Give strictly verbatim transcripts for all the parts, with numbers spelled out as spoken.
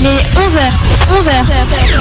est onze heures. onze heures.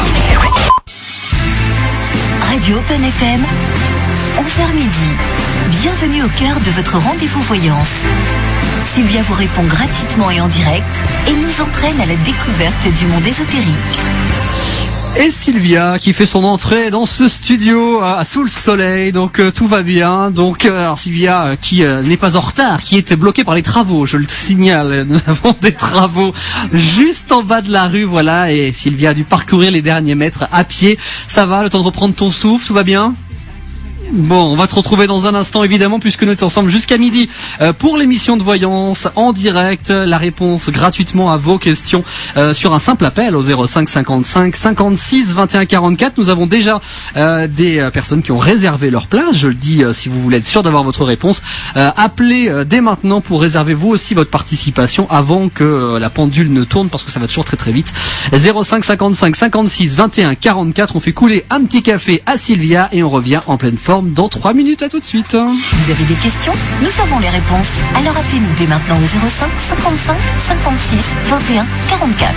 Radio Open F M, onze heures midi. Bienvenue au cœur de votre rendez-vous voyance. Sylvia vous répond gratuitement et en direct et nous entraîne à la découverte du monde ésotérique. Et Sylvia qui fait son entrée dans ce studio à, sous le soleil, donc euh, tout va bien. Donc euh, alors Sylvia euh, qui euh, n'est pas en retard, qui était bloquée par les travaux, je le signale, nous avons des travaux juste en bas de la rue, voilà, et Sylvia a dû parcourir les derniers mètres à pied. Ça va, le temps de reprendre ton souffle, tout va bien ? Bon, on va te retrouver dans un instant évidemment puisque nous sommes ensemble jusqu'à midi euh, pour l'émission de voyance en direct. La réponse gratuitement à vos questions euh, sur un simple appel au zéro cinq cinquante-cinq cinquante-six vingt et un quarante-quatre. Nous avons déjà euh, des euh, personnes qui ont réservé leur place. Je le dis euh, si vous voulez être sûr d'avoir votre réponse. Euh, appelez euh, dès maintenant pour réserver vous aussi votre participation avant que euh, la pendule ne tourne parce que ça va toujours très très vite. zéro cinq cinquante-cinq cinquante-six vingt et un quarante-quatre. On fait couler un petit café à Sylvia et on revient en pleine forme dans trois minutes. À tout de suite. Vous avez des questions? Nous avons les réponses. Alors appelez-nous dès maintenant au zéro cinq cinquante-cinq cinquante-six vingt et un quarante-quatre.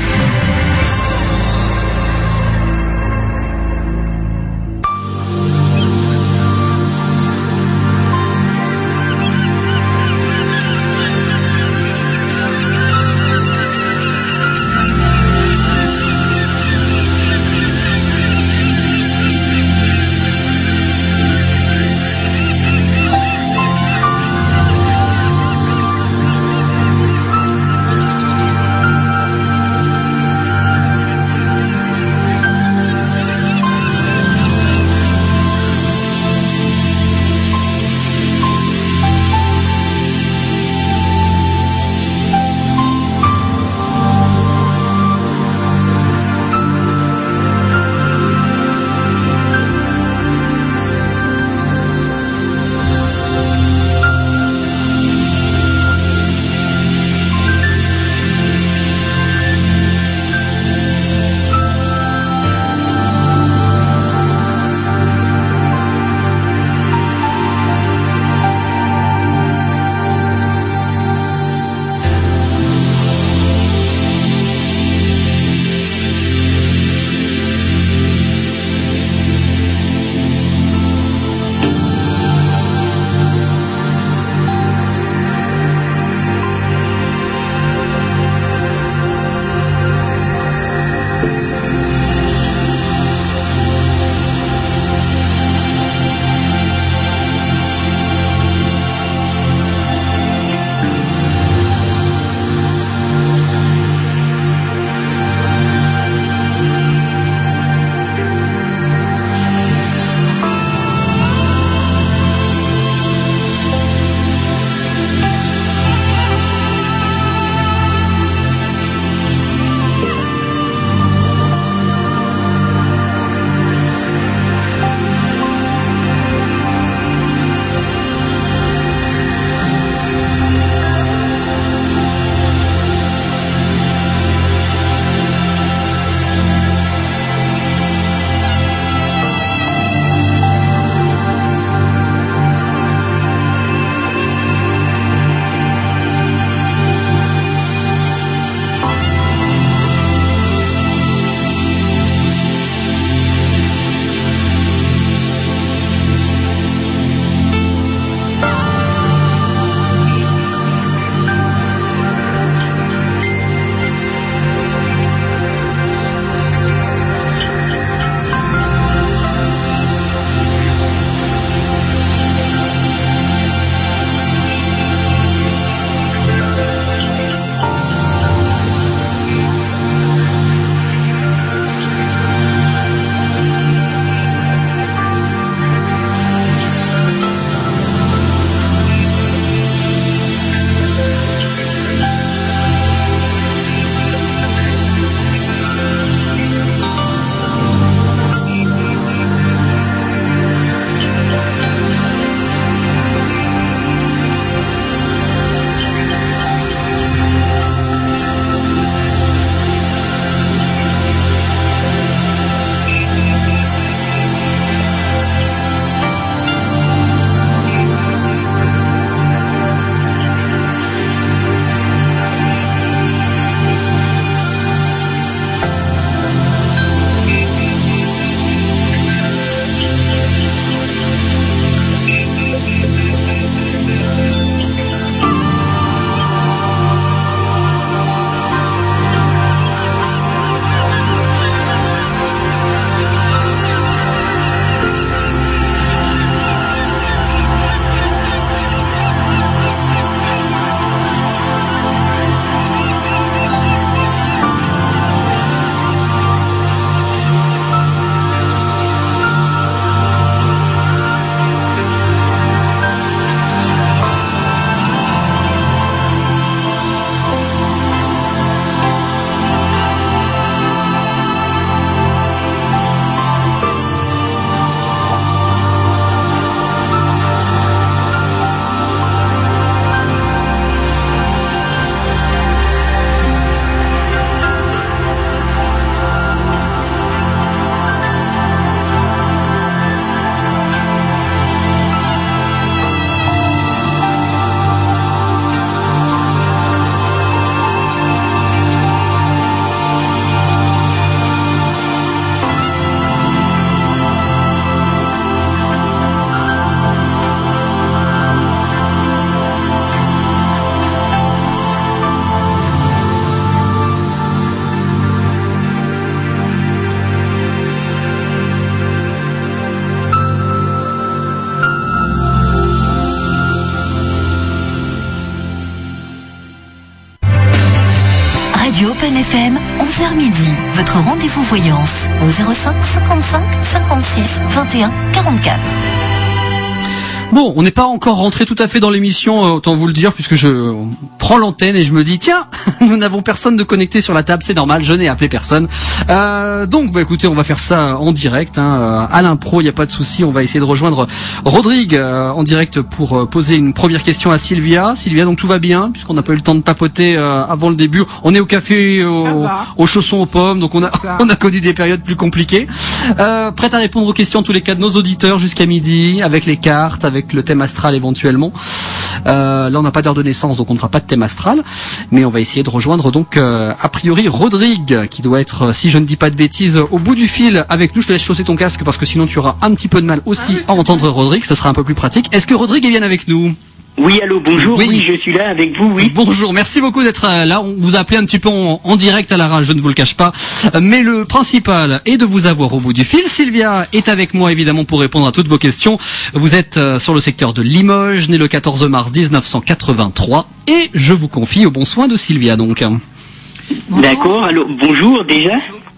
F M, onze heures midi. Votre rendez-vous voyance au zéro cinq cinquante-cinq cinquante-six vingt et un quarante-quatre. Bon, on n'est pas encore rentré tout à fait dans l'émission, euh, autant vous le dire, puisque je prends l'antenne et je me dis, tiens, nous n'avons personne de connecté sur la table, c'est normal, je n'ai appelé personne. Euh, donc, bah écoutez, on va faire ça en direct, hein, à l'impro, il n'y a pas de souci, on va essayer de rejoindre Rodrigue euh, en direct pour euh, poser une première question à Sylvia. Sylvia, donc tout va bien, puisqu'on n'a pas eu le temps de papoter euh, avant le début. On est au café, au, aux chaussons aux pommes, donc on a, on a connu des périodes plus compliquées. Euh, prête à répondre aux questions tous les cas de nos auditeurs jusqu'à midi, avec les cartes, avec avec le thème astral éventuellement. Euh, là on n'a pas d'heure de naissance donc on ne fera pas de thème astral, mais on va essayer de rejoindre donc euh, a priori Rodrigue qui doit être, si je ne dis pas de bêtises, au bout du fil avec nous. Je te laisse chausser ton casque parce que sinon tu auras un petit peu de mal aussi ah, oui, à entendre Rodrigue, ce sera un peu plus pratique. Est-ce que Rodrigue est bien avec nous? Oui, allô, bonjour, oui. oui, je suis là avec vous, oui. Bonjour, merci beaucoup d'être là. On vous a appelé un petit peu en, en direct à la rage, je ne vous le cache pas. Mais le principal est de vous avoir au bout du fil. Sylvia est avec moi, évidemment, pour répondre à toutes vos questions. Vous êtes sur le secteur de Limoges, né le quatorze mars dix-neuf cent quatre-vingt-trois. Et je vous confie au bon soin de Sylvia, donc. D'accord, alors, bonjour, déjà.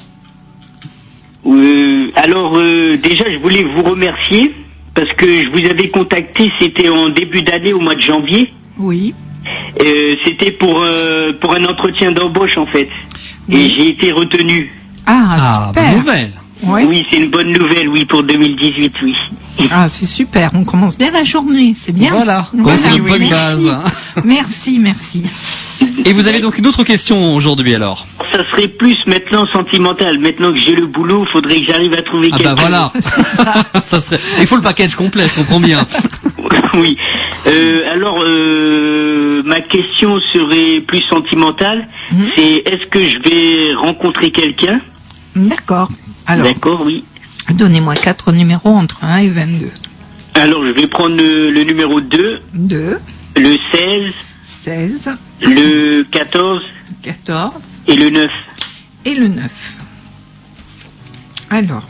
Euh, alors, euh, déjà, je voulais vous remercier. Parce que je vous avais contacté, c'était en début d'année, au mois de janvier. Oui. Euh, c'était pour euh, pour un entretien d'embauche en fait. Oui. Et j'ai été retenu. Ah, ah super. Bonne nouvelle. Oui, oui c'est une bonne nouvelle, oui, pour deux mille dix-huit, oui. Ah, c'est super. On commence bien la journée, c'est bien. Voilà. Voilà. C'est une bonne base. Merci, merci. Et vous avez donc une autre question aujourd'hui alors? Ça serait plus maintenant sentimental. Maintenant que j'ai le boulot, il faudrait que j'arrive à trouver ah quelqu'un. Ah bah voilà. ça. ça serait. Il faut le package complet, je comprends bien. Oui. Euh, alors, euh, ma question serait plus sentimentale. Mmh. C'est est-ce que je vais rencontrer quelqu'un? D'accord. Alors. D'accord, oui. Donnez-moi quatre numéros entre un et vingt-deux. Alors, je vais prendre le, le numéro deux. deux. Le seize. seize. Le quatorze. quatorze. Et le neuf. Et le neuf. Alors.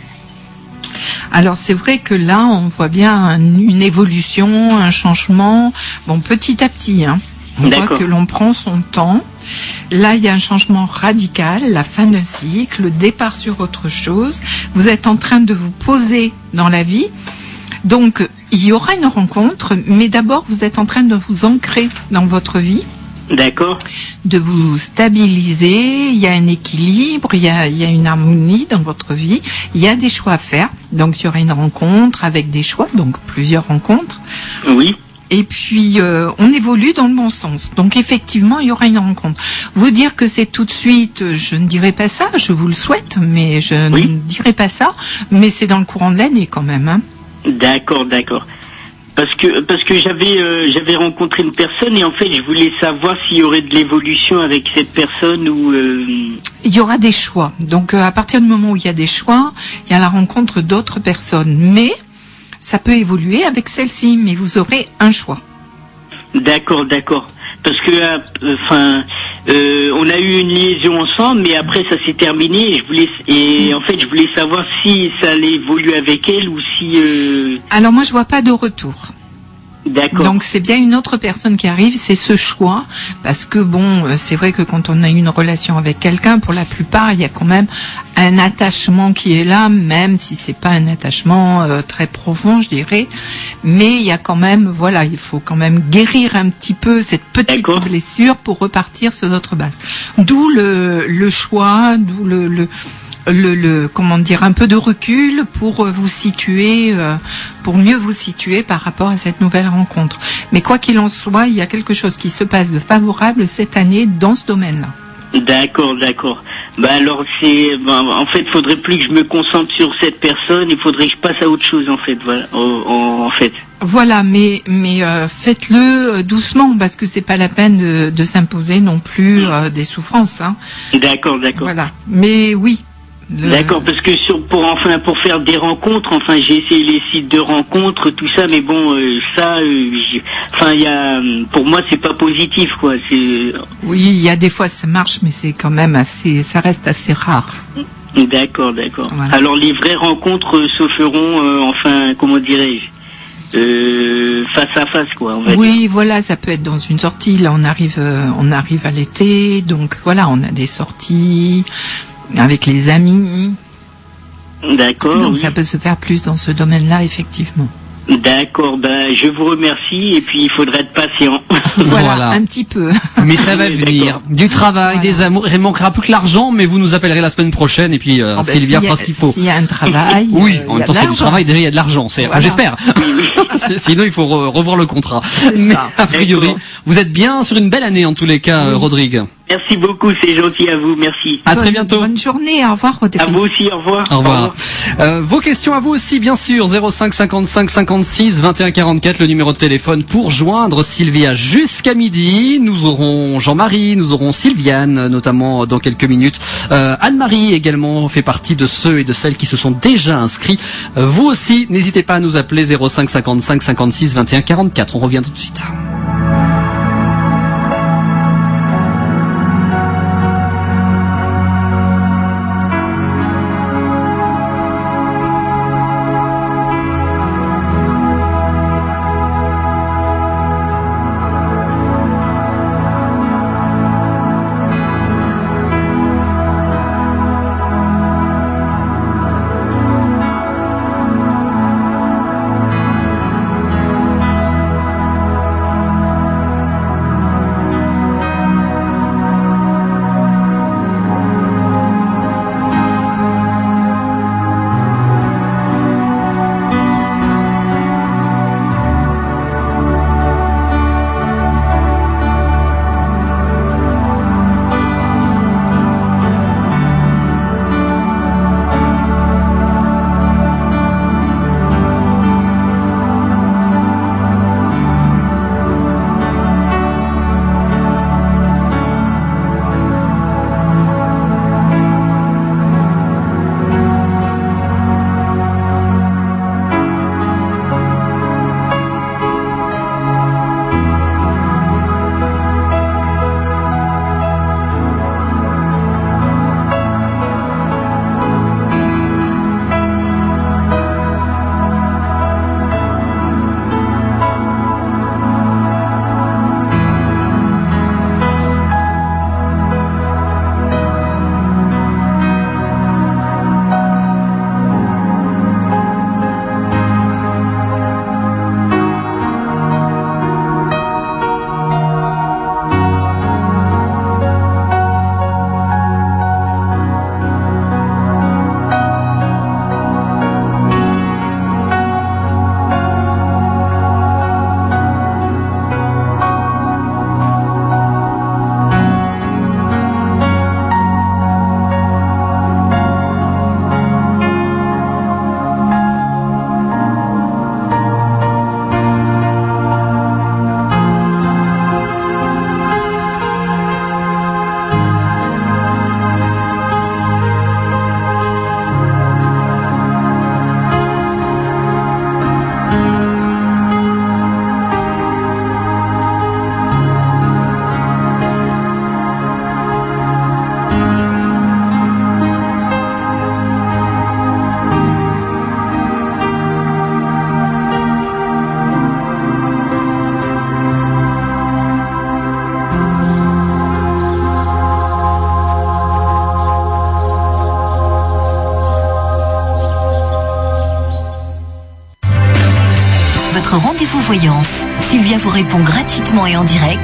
Alors, c'est vrai que là, on voit bien un, une évolution, un changement. Bon, petit à petit, hein. On voit que l'on prend son temps. Là, il y a un changement radical, la fin d'un cycle, le départ sur autre chose. Vous êtes en train de vous poser dans la vie. Donc, il y aura une rencontre, mais d'abord, vous êtes en train de vous ancrer dans votre vie. D'accord. De vous stabiliser, il y a un équilibre, il y a, il y a une harmonie dans votre vie, il y a des choix à faire. Donc, il y aura une rencontre avec des choix, donc plusieurs rencontres. Oui. Et puis, euh, on évolue dans le bon sens. Donc, effectivement, il y aura une rencontre. Vous dire que c'est tout de suite, je ne dirai pas ça, je vous le souhaite, mais je oui. ne dirai pas ça. Mais c'est dans le courant de l'année quand même. Hein. D'accord, d'accord. Parce que parce que j'avais euh, j'avais rencontré une personne et en fait, je voulais savoir s'il y aurait de l'évolution avec cette personne ou... Euh... Il y aura des choix. Donc, euh, à partir du moment où il y a des choix, il y a la rencontre d'autres personnes. Mais... ça peut évoluer avec celle-ci, mais vous aurez un choix. D'accord, d'accord. Parce que, enfin, euh, euh, on a eu une liaison ensemble, mais après ça s'est terminé. Et je voulais, et en fait, je voulais savoir si ça allait évoluer avec elle ou si. Euh... Alors moi, je vois pas de retour. D'accord. Donc c'est bien une autre personne qui arrive, c'est ce choix, parce que bon, c'est vrai que quand on a une relation avec quelqu'un, pour la plupart, il y a quand même un attachement qui est là, même si c'est pas un attachement euh, très profond, je dirais, mais il y a quand même, voilà, il faut quand même guérir un petit peu cette petite D'accord. blessure pour repartir sur notre base. D'où le, le choix, d'où le, le Le, le comment dire un peu de recul pour vous situer euh, pour mieux vous situer par rapport à cette nouvelle rencontre. Mais quoi qu'il en soit, il y a quelque chose qui se passe de favorable cette année dans ce domaine-là. D'accord, d'accord. Bah alors c'est bah, en fait, faudrait plus que je me concentre sur cette personne, il faudrait que je passe à autre chose en fait, voilà, en, en fait. Voilà, mais mais euh, faites-le doucement parce que c'est pas la peine de, de s'imposer non plus euh, des souffrances hein. D'accord, d'accord. Voilà. Mais oui. Le... D'accord, parce que sur, pour enfin pour faire des rencontres, enfin j'ai essayé les sites de rencontres, tout ça, mais bon, euh, ça, euh, enfin il y a, pour moi c'est pas positif quoi. C'est. Oui, il y a des fois ça marche, mais c'est quand même assez, ça reste assez rare. D'accord, d'accord. Voilà. Alors les vraies rencontres se feront, euh, enfin comment dirais-je, euh, face à face, quoi. On va Oui, dire. voilà, ça peut être dans une sortie. Là, on arrive, euh, on arrive à l'été, donc voilà, on a des sorties avec les amis. D'accord. Donc oui. ça peut se faire plus dans ce domaine-là, effectivement. D'accord, ben je vous remercie et puis il faudra être patient. Voilà, Voilà. un petit peu. Mais ça va Oui, venir. d'accord. Du travail, Voilà. des amours. Il ne manquera plus que l'argent, mais vous nous appellerez la semaine prochaine et puis euh, Ah ben, Sylvia s'il y a- fera ce qu'il faut. S'il y a un travail. Oui, euh, en il y même a temps, de c'est du l'argent. travail, déjà il y a de l'argent. C'est, enfin, Voilà. j'espère. C'est- Sinon, il faut re- revoir le contrat. C'est Mais ça. a priori, D'accord. vous êtes bien sur une belle année en tous les cas, euh, Rodrigue. Merci beaucoup, c'est gentil à vous, merci. À très Bonne- bientôt. Bonne journée, au revoir, Rodrigue. À vous aussi, au revoir. Au revoir. Euh, vos questions à vous aussi, bien sûr. zéro cinq cinquante-cinq cinquante-six vingt et un quarante-quatre, le numéro de téléphone pour joindre Sylvia jusqu'à midi. Nous aurons Jean-Marie, nous aurons Sylviane, notamment dans quelques minutes. Euh, Anne-Marie également fait partie de ceux et de celles qui se sont déjà inscrits. Euh, vous aussi, n'hésitez pas à nous appeler zéro cinq cinquante-cinq cinquante-six vingt et un quarante-quatre. On revient tout de suite. Votre rendez-vous voyance. Sylvia vous répond gratuitement et en direct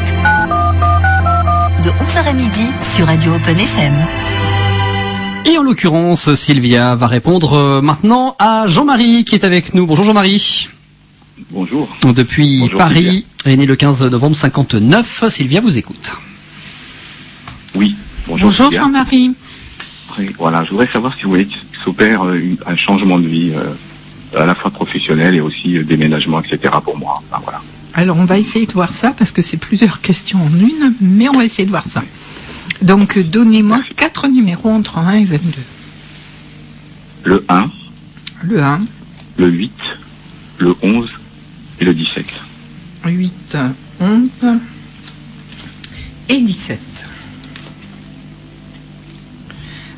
de onze heures à midi sur Radio Open F M. Et en l'occurrence, Sylvia va répondre euh, maintenant à Jean-Marie qui est avec nous. Bonjour Jean-Marie. Bonjour. Depuis Bonjour, Paris, est né le quinze novembre cinquante-neuf. Sylvia vous écoute. Oui, bonjour. Bonjour Sylvia. Jean-Marie. Après, Voilà, je voudrais savoir si vous voulez qu'il s'opère euh, une- un changement de vie, euh, à la fois professionnel et aussi euh, déménagement, et cetera pour moi. Enfin, voilà. Alors on va essayer de voir ça parce que c'est plusieurs questions en une, mais on va essayer de voir ça. Donc euh, donnez-moi Merci. quatre numéros entre un et vingt-deux. Le un, Le un, le huit, le onze et le dix-sept. huit, onze et dix-sept.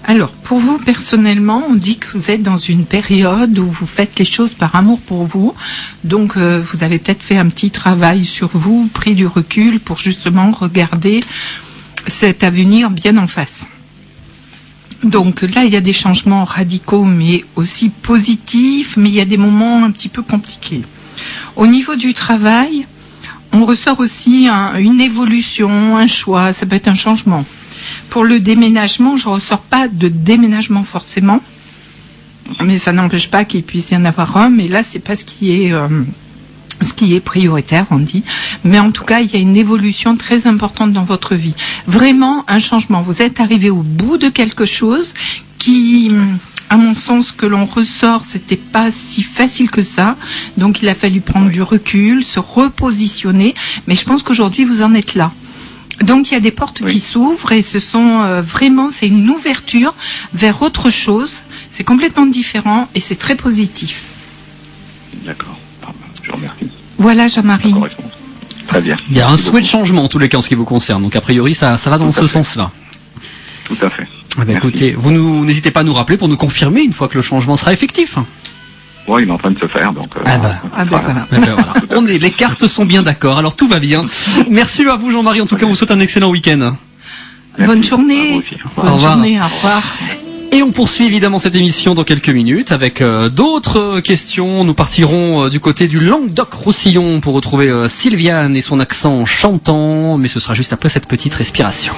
Alors, pour vous, personnellement, on dit que vous êtes dans une période où vous faites les choses par amour pour vous. Donc, euh, vous avez peut-être fait un petit travail sur vous, pris du recul pour justement regarder cet avenir bien en face. Donc là, il y a des changements radicaux, mais aussi positifs, mais il y a des moments un petit peu compliqués. Au niveau du travail, on ressort aussi un, une évolution, un choix, ça peut être un changement. Pour le déménagement, je ne ressors pas de déménagement forcément, mais ça n'empêche pas qu'il puisse y en avoir un, mais là, c'est pas ce qui est... Euh, ce qui est prioritaire, on dit. Mais en tout cas, il y a une évolution très importante dans votre vie. Vraiment un changement. Vous êtes arrivé au bout de quelque chose qui, à mon sens, que l'on ressort, c'était pas si facile que ça. Donc, il a fallu prendre du recul, se repositionner. Mais je pense qu'aujourd'hui, vous en êtes là. Donc, il y a des portes oui. qui s'ouvrent et ce sont euh, vraiment, c'est une ouverture vers autre chose. C'est complètement différent et c'est très positif. D'accord. Je vous remercie. Voilà, Jean-Marie. Très bien. Il y a un souhait de changement en tous les cas en ce qui vous concerne. Donc a priori, ça, ça va dans ce sens-là. Tout à fait. Eh bien, écoutez, vous nous, n'hésitez pas à nous rappeler pour nous confirmer une fois que le changement sera effectif. Oui, il est en train de se faire. Donc, euh, ah bah, ah bah voilà. Eh ben, voilà. On est, les cartes sont bien d'accord, alors tout va bien. Merci à vous, Jean-Marie. En tout cas, on vous souhaite un excellent week-end. Merci. Bonne journée. Bonne au revoir. journée. Au revoir. Et on poursuit évidemment cette émission dans quelques minutes avec euh, d'autres euh, questions. Nous partirons euh, du côté du Languedoc-Roussillon pour retrouver euh, Sylviane et son accent chantant, mais ce sera juste après cette petite respiration.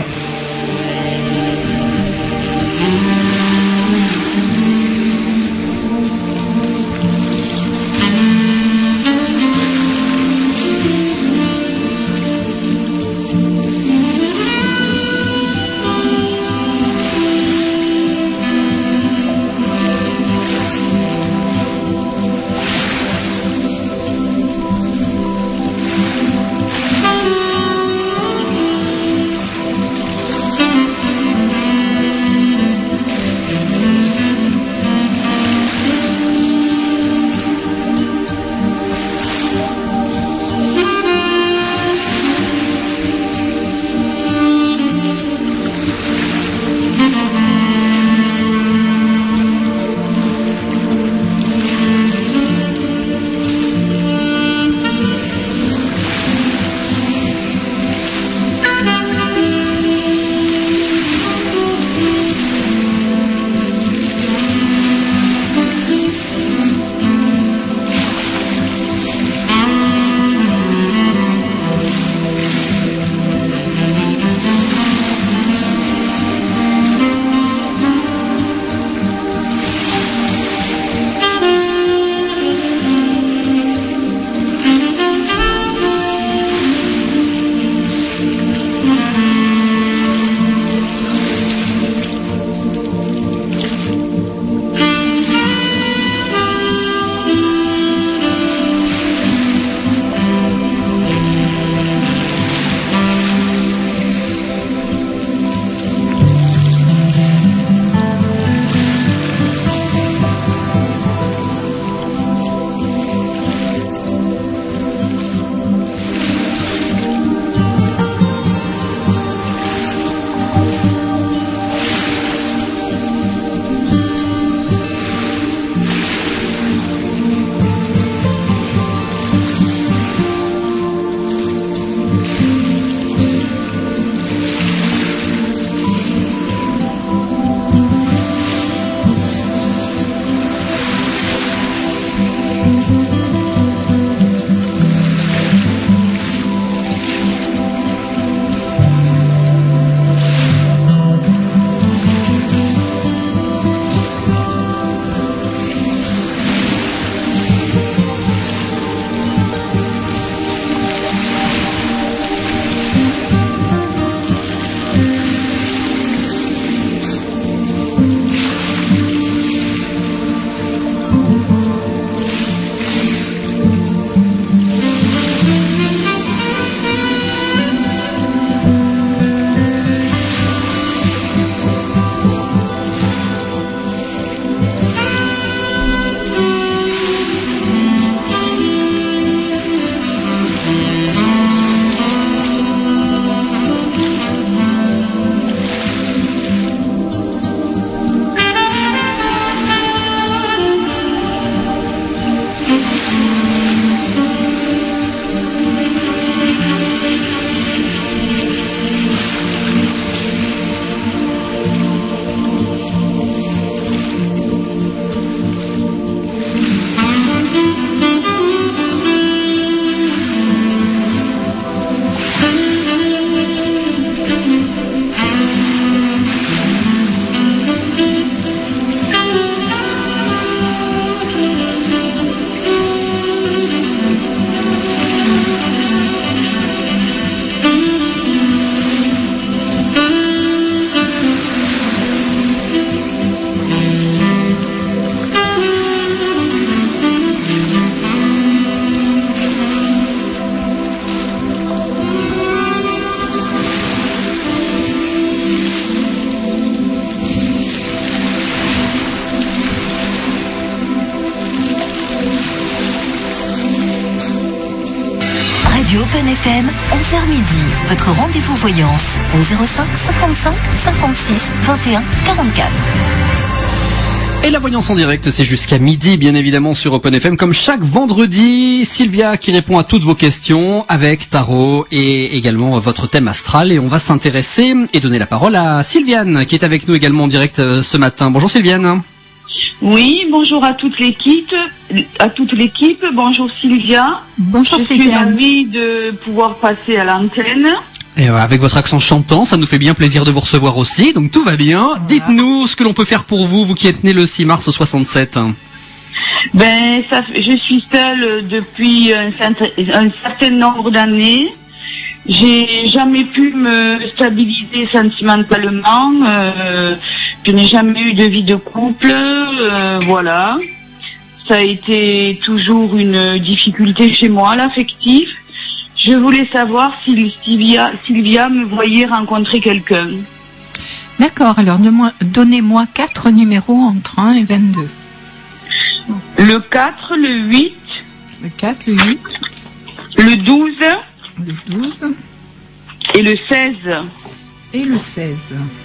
Radio Open F M, onze heures midi. Votre rendez-vous voyance au zéro cinq cinquante-cinq cinquante-six vingt et un quarante-quatre. Et la voyance en direct, c'est jusqu'à midi, bien évidemment, sur Open F M. Comme chaque vendredi, Sylvia qui répond à toutes vos questions avec tarot et également votre thème astral. Et on va s'intéresser et donner la parole à Sylviane, qui est avec nous également en direct ce matin. Bonjour Sylviane. Oui, bonjour à toute l'équipe, à toute l'équipe. Bonjour Sylvia. Bonjour Je Sylviane. suis ravie de pouvoir passer à l'antenne. Et avec votre accent chantant, ça nous fait bien plaisir de vous recevoir aussi, donc tout va bien. Voilà. Dites-nous ce que l'on peut faire pour vous, vous qui êtes né le six mars soixante-sept. Ben, ça, je suis seule depuis un, un certain nombre d'années. J'ai jamais pu me stabiliser sentimentalement. Euh, je n'ai jamais eu de vie de couple. Euh, voilà. Ça a été toujours une difficulté chez moi, l'affectif. Je voulais savoir si Sylvia, Sylvia me voyait rencontrer quelqu'un. D'accord, alors donnez-moi quatre numéros entre un et vingt-deux. Le quatre, le huit. Le quatre, le huit. Le douze. Le douze. Et le seize. Et le seize.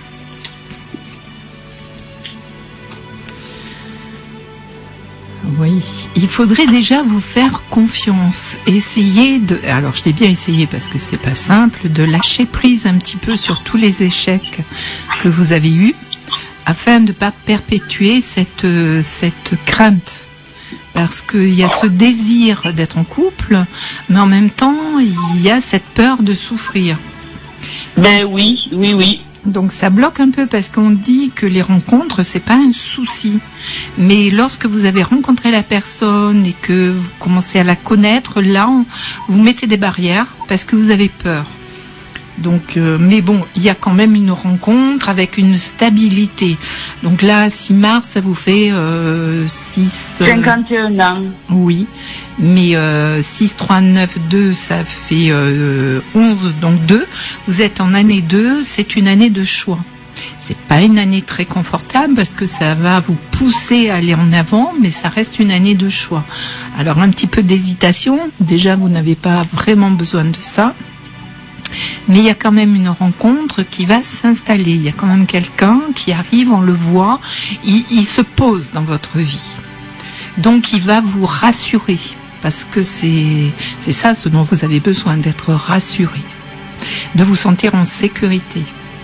Oui, il faudrait déjà vous faire confiance. Essayez de, alors je l'ai bien essayé parce que c'est pas simple, de lâcher prise un petit peu sur tous les échecs que vous avez eus, afin de ne pas perpétuer cette, cette crainte. Parce qu'il y a ce désir d'être en couple, mais en même temps, il y a cette peur de souffrir. Ben oui, oui, oui. Donc ça bloque un peu parce qu'on dit que les rencontres, c'est pas un souci. Mais lorsque vous avez rencontré la personne et que vous commencez à la connaître, là, on, vous mettez des barrières parce que vous avez peur. Donc, euh, mais bon, il y a quand même une rencontre avec une stabilité. Donc là, six mars, ça vous fait euh, six... Euh, cinquante et un ans. Oui, mais euh, six, trois, neuf, deux, ça fait euh, onze, donc deux. Vous êtes en année deux, c'est une année de choix. C'est pas une année très confortable parce que ça va vous pousser à aller en avant, mais ça reste une année de choix. Alors un petit peu d'hésitation, déjà vous n'avez pas vraiment besoin de ça. Mais il y a quand même une rencontre qui va s'installer. Il y a quand même quelqu'un qui arrive, on le voit, il, il se pose dans votre vie. Donc il va vous rassurer, parce que c'est, c'est ça ce dont vous avez besoin, d'être rassuré, de vous sentir en sécurité.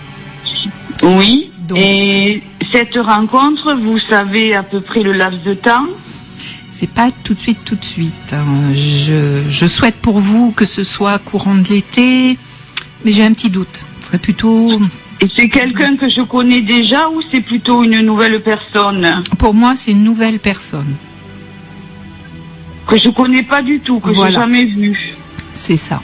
Oui, donc, et cette rencontre, vous savez à peu près le laps de temps ? C'est pas tout de suite, tout de suite. Je, je souhaite pour vous que ce soit courant de l'été, mais j'ai un petit doute. Ce serait plutôt... Et c'est quelqu'un que je connais déjà ou c'est plutôt une nouvelle personne ? Pour moi, c'est une nouvelle personne. Que je connais pas du tout, que voilà. J'ai jamais vu. C'est ça.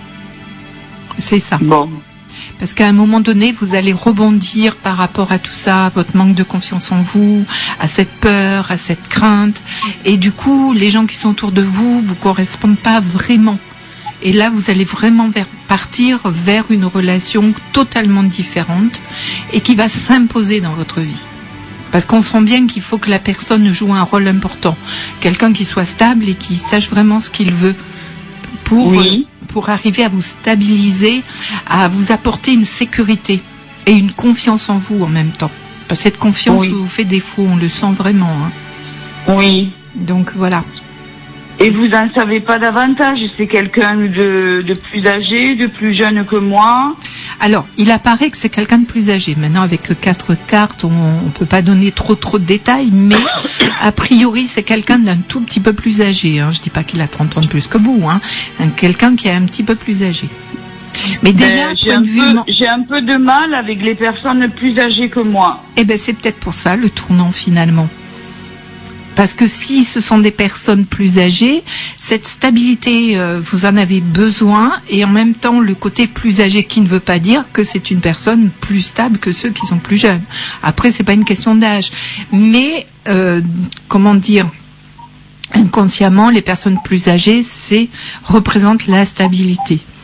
C'est ça. Bon. Parce qu'à un moment donné, vous allez rebondir par rapport à tout ça, à votre manque de confiance en vous, à cette peur, à cette crainte. Et du coup, les gens qui sont autour de vous vous correspondent pas vraiment. Et là, vous allez vraiment vers, partir vers une relation totalement différente et qui va s'imposer dans votre vie. Parce qu'on sent bien qu'il faut que la personne joue un rôle important. Quelqu'un qui soit stable et qui sache vraiment ce qu'il veut pour, oui. pour arriver à vous stabiliser, à vous apporter une sécurité et une confiance en vous en même temps. Parce que cette confiance oui. vous fait défaut, on le sent vraiment. Hein. Oui. Donc voilà. Et vous n'en savez pas davantage, c'est quelqu'un de, de plus âgé, de plus jeune que moi. Alors, il apparaît que c'est quelqu'un de plus âgé. Maintenant, avec quatre cartes, on ne peut pas donner trop trop de détails, mais a priori, c'est quelqu'un d'un tout petit peu plus âgé. Hein. Je ne dis pas qu'il a trente ans de plus que vous, hein. Quelqu'un qui est un petit peu plus âgé. Mais déjà, ben, j'ai, point un de vue... peu, j'ai un peu de mal avec les personnes plus âgées que moi. Eh bien, c'est peut-être pour ça le tournant finalement. Parce que si ce sont des personnes plus âgées, cette stabilité, euh, vous en avez besoin, et en même temps, le côté plus âgé qui ne veut pas dire que c'est une personne plus stable que ceux qui sont plus jeunes. Après, c'est pas une question d'âge. Mais, euh, comment dire, inconsciemment, les personnes plus âgées, c'est, représentent la stabilité.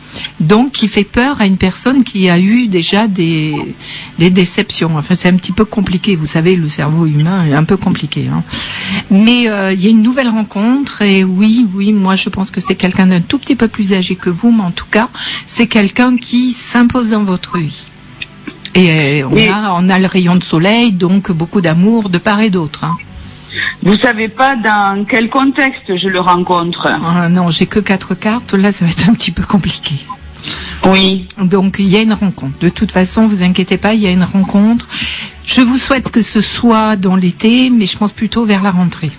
donc qui fait peur à une personne qui a eu déjà des, des déceptions. Enfin, c'est un petit peu compliqué, vous savez, le cerveau humain est un peu compliqué. Hein. Mais euh, il y a une nouvelle rencontre et oui, oui, moi je pense que c'est quelqu'un d'un tout petit peu plus âgé que vous, mais en tout cas, c'est quelqu'un qui s'impose dans votre vie. Et on a, on a le rayon de soleil, donc beaucoup d'amour de part et d'autre. Hein. Vous savez pas dans quel contexte je le rencontre? Ah, non, j'ai que quatre cartes. Là, ça va être un petit peu compliqué. Oui. Donc, il y a une rencontre. De toute façon, vous inquiétez pas, il y a une rencontre. Je vous souhaite que ce soit dans l'été, mais je pense plutôt vers la rentrée.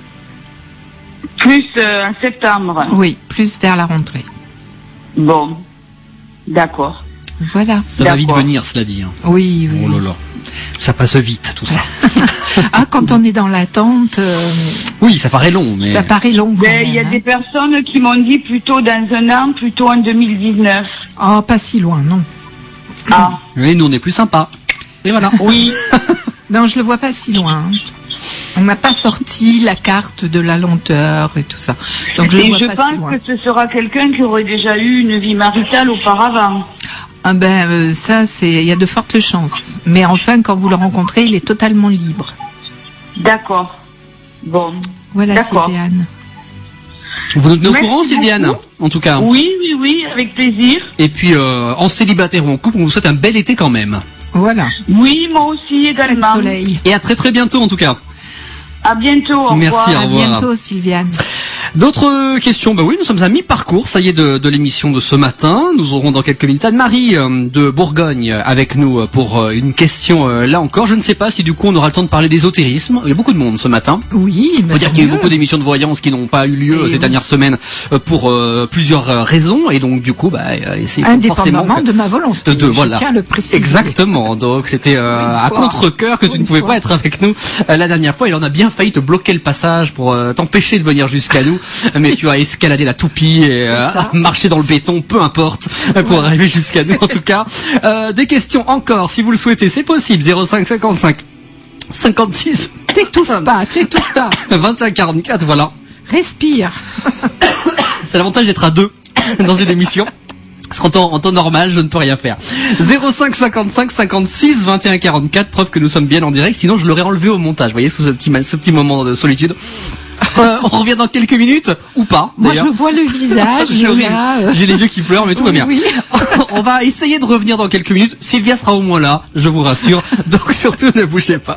Plus euh, en septembre. Oui, plus vers la rentrée. Bon, d'accord. Voilà. Ça va vite venir, cela dit. Hein. Oui, oui. Oh là là. Ça passe vite, tout ça. Ah, quand on est dans l'attente. Euh, oui, ça paraît long, mais. Ça paraît long. Il y a hein. des personnes qui m'ont dit plutôt dans un an, plutôt en deux mille dix-neuf. Oh, pas si loin, non. Ah. Oui, nous on est plus sympa. Et voilà. Oui. Non, je le vois pas si loin. Hein. On n'a pas sorti la carte de la lenteur et tout ça. Donc je et le vois je pas pense si loin. que ce sera quelqu'un qui aurait déjà eu une vie maritale auparavant. Ah ben euh, ça, c'est, il y a de fortes chances. Mais enfin, quand vous le rencontrez, il est totalement libre. D'accord. Bon. Voilà, d'accord. Sylviane. Vous nous tenez au Merci courant, Sylviane, beaucoup. en tout cas. Oui, oui, oui, avec plaisir. Et puis, euh, en célibataire ou en couple, on vous souhaite un bel été quand même. Voilà. Oui, moi aussi également. Soleil. Et à très très bientôt en tout cas. À bientôt. Au Merci, revoir. au À revoir. bientôt, Sylviane. D'autres questions? Bah oui, nous sommes à mi-parcours, ça y est, de, de l'émission de ce matin. Nous aurons dans quelques minutes Anne-Marie euh, de Bourgogne avec nous pour euh, une question euh, là encore. Je ne sais pas si du coup on aura le temps de parler d'ésotérisme. Il y a beaucoup de monde ce matin. Oui, Il faut bah, dire tant qu'il y a eu mieux. beaucoup d'émissions de voyance qui n'ont pas eu lieu Et ces oui. dernières semaines euh, pour euh, plusieurs euh, raisons. Et donc du coup, bah, euh, c'est forcément Indépendamment de ma volonté. de, je voilà. tiens à le préciser. Exactement. Donc c'était euh, Une à fois. contre-cœur que tu Une ne pouvais fois. pas être avec nous euh, la dernière fois. Il en a bien failli te bloquer le passage pour euh, t'empêcher de venir jusqu'à nous. Mais tu as escaladé la toupie et euh, ça. marché dans le béton, peu importe, pour Voilà. arriver jusqu'à nous. En tout cas, euh, des questions encore, si vous le souhaitez, c'est possible. zéro cinq cinquante-cinq cinquante-six T'étouffe pas, t'étouffe pas. vingt et un quarante-quatre. Voilà. Respire. C'est l'avantage d'être à deux dans une émission. Parce qu'en temps, en temps normal, je ne peux rien faire. zéro cinq cinquante-cinq cinquante-six vingt et un quarante-quatre, preuve que nous sommes bien en direct. Sinon, je l'aurais enlevé au montage. Vous voyez, sous ce petit, ce petit moment de solitude. Euh, on revient dans quelques minutes, ou pas. Moi, d'ailleurs. je vois le visage. J'ai là, euh, J'ai les yeux qui pleurent, mais tout va oui, bien. oui. On va essayer de revenir dans quelques minutes. Sylvia sera au moins là, je vous rassure. Donc surtout, ne bougez pas.